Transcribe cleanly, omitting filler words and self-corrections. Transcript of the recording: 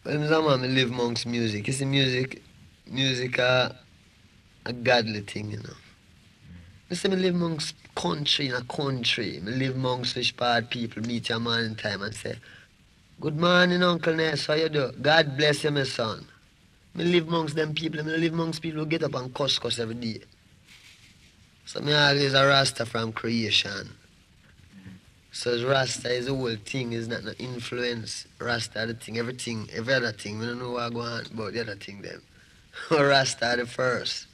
Well, man, I live amongst music. You see, music a godly thing, you know. I say, I live amongst country in a country. I live amongst fish part people, meet your man in time and say, good morning, Uncle Ness, how you do? God bless you, my son. I live amongst them people. I live amongst people who get up and cuss every day. So me always a Rasta from creation. So Rasta is the whole thing, is not no influence. Rasta the thing, everything, every other thing. We don't know what go on about the other thing them. Rasta the first.